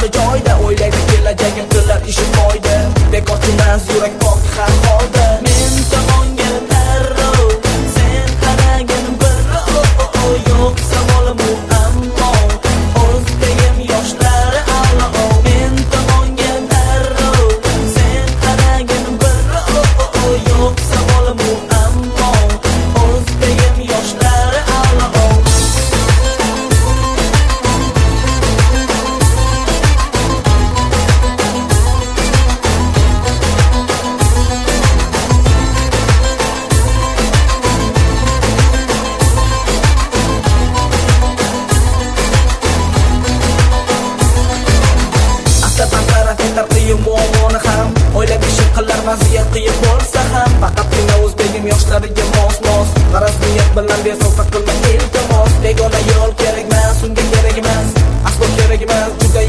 hali joyda, o'ylaydi kelajagim qilar ishim foyda. Bekor emas yurak pok har holda. Men tomonga darrov, sen qaragin bir yo'q savolim u ammo o'zdagim yoshlari allo. Men tomonga darrov, sen qaragin bir yo'q savolim u ammo o'zdagim yoshlari allo. Muammoni ham o'ylab ishim qilar vaziyat qiyin bo'lsa ham faqatgina o'zbegim yoshlariga mos g'araz niyat bilan bezovta qilma iltimos. Begona yo'l kerak emas, unga kerak emas, aslo kerak emas, juda